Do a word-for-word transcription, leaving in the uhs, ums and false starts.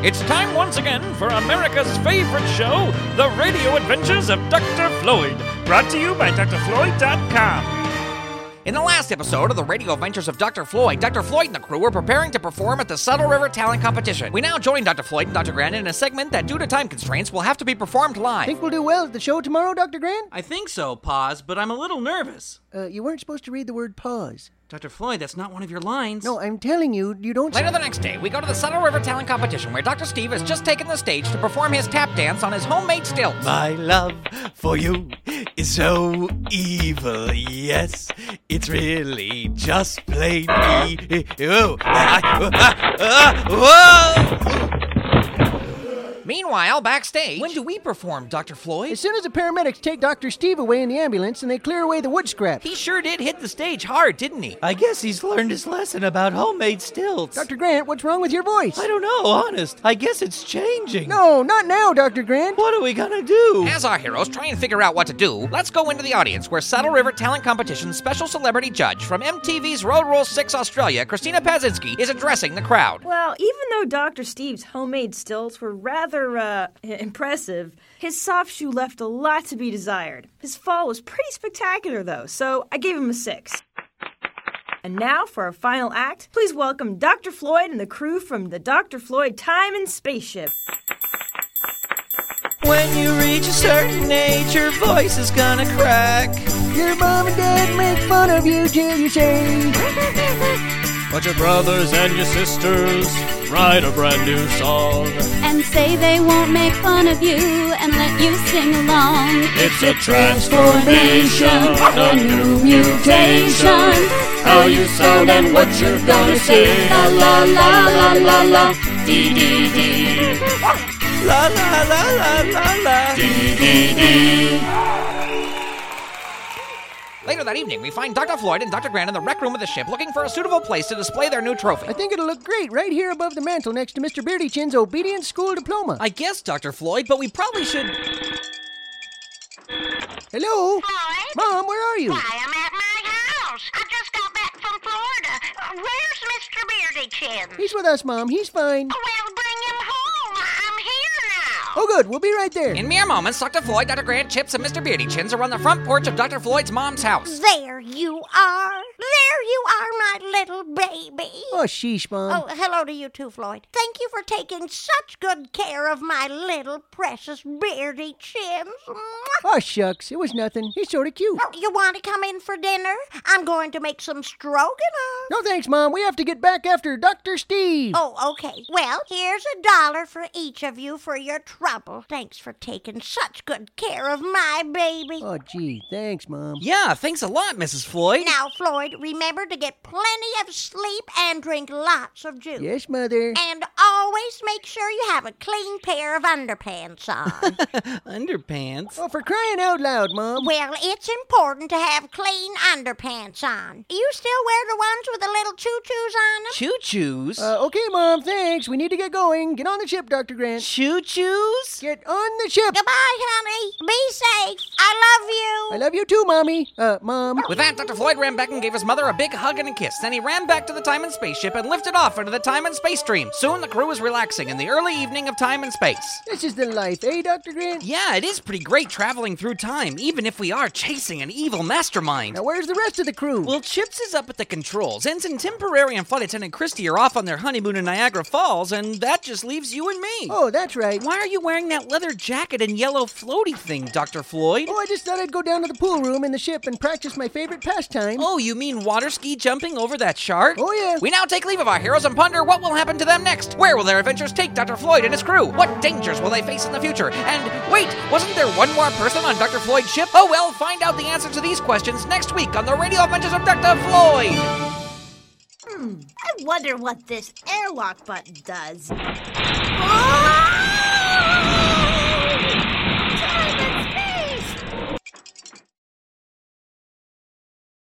It's time once again for America's favorite show, The Radio Adventures of Doctor Floyd, brought to you by D R Floyd dot com. In the last episode of the Radio Adventures of Doctor Floyd, Doctor Floyd and the crew were preparing to perform at the Saddle River Talent Competition. We now join Doctor Floyd and Doctor Grant in a segment that, due to time constraints, will have to be performed live. Think we'll do well at the show tomorrow, Doctor Grant? I think so, Paz, but I'm a little nervous. Uh, you weren't supposed to read the word pause. Doctor Floyd, that's not one of your lines. No, I'm telling you, you don't... Later the next day, we go to the Saddle River Talent Competition, where Doctor Steve has just taken the stage to perform his tap dance on his homemade stilts. My love for you is so evil, yes, it's really just plain evil. Meanwhile, backstage... When do we perform, Doctor Floyd? As soon as the paramedics take Doctor Steve away in the ambulance and they clear away the wood scraps. He sure did hit the stage hard, didn't he? I guess he's learned his lesson about homemade stilts. Doctor Grant, what's wrong with your voice? I don't know, honest. I guess it's changing. No, not now, Doctor Grant. What are we gonna do? As our heroes try and figure out what to do, let's go into the audience where Saddle River Talent Competition's special celebrity judge from M T V's Road Rule six Australia, Christina Pazinski, is addressing the crowd. Well, even though Doctor Steve's homemade stilts were rather, uh, impressive, his soft shoe left a lot to be desired. His fall was pretty spectacular, though, so I gave him a six. And now, for our final act, please welcome Doctor Floyd and the crew from the Doctor Floyd Time and Spaceship. When you reach a certain age, your voice is gonna crack. Your mom and dad make fun of you till you say... But your brothers and your sisters write a brand new song and say they won't make fun of you and let you sing along. It's a transformation, a new mutation. How you sound and what you're gonna say. La la la la la la, dee dee dee. La la la la la la, dee dee dee. Later that evening, we find Doctor Floyd and Doctor Grant in the rec room of the ship looking for a suitable place to display their new trophy. I think it'll look great right here above the mantel next to Mister Beardy Chin's Obedience School diploma. I guess, Doctor Floyd, but we probably should... Hello? Floyd? Mom, where are you? Why, I'm at my house. I just got back from Florida. Uh, where's Mister Beardy Chin? He's with us, Mom. He's fine. Well, bring him home. I'm here now. Oh, good. We'll be right there. In mere moments, Doctor Floyd, Doctor Grant, Chips, and Mister Beardy Chins are on the front porch of Doctor Floyd's mom's house. There you are. There you are, my little baby. Oh, sheesh, Mom. Oh, hello to you too, Floyd. Thank you for taking such good care of my little precious Beardy Chins. Oh, shucks. It was nothing. He's sort of cute. Oh, you want to come in for dinner? I'm going to make some stroganoff. No, thanks, Mom. We have to get back after Doctor Steve. Oh, okay. Well, here's a dollar for each of you for your trouble. Thanks for taking such good care of my baby. Oh, gee. Thanks, Mom. Yeah, thanks a lot, Missus Floyd. Now, Floyd, remember to get plenty of sleep and drink lots of juice. Yes, Mother. And always make sure you have a clean pair of underpants on. Underpants? Oh, for crying out loud, Mom. Well, it's important to have clean underpants on. You still wear the ones with the little choo-choos on them? Choo-choos? Uh, okay, Mom, thanks. We need to get going. Get on the ship, Doctor Grant. Choo-choos? Get on the ship. Goodbye, honey. Be safe. I love you. I love you too, Mommy. Uh, Mom. With that, Doctor Floyd ran back and gave his mother a big hug and a kiss. Then he ran back to the time and spaceship and lifted off into the time and space stream. Soon the crew was relaxing in the early evening of time and space. This is the life, eh, Doctor Grant? Yeah, it is pretty great traveling through time, even if we are chasing an evil mastermind. Now, where's the rest of the crew? Well, Chips is up at the controls. Ensign Temporary and Flight Attendant Christy are off on their honeymoon in Niagara Falls, and that just leaves you and me. Oh, that's right. Why are you wearing that leather jacket and yellow floaty thing, Doctor Floyd? Oh, I just thought I'd go down to the pool room in the ship and practice my favorite pastime. Oh, you mean water ski jumping over that shark? Oh, yeah. We now take leave of our heroes and ponder what will happen to them next. Where will their adventures take Doctor Floyd and his crew? What dangers will they face in the future? And wait, wasn't there one more person on Doctor Floyd's ship? Oh well, find out the answer to these questions next week on the Radio Adventures of Doctor Floyd. Hmm, I wonder what this airlock button does. Ah!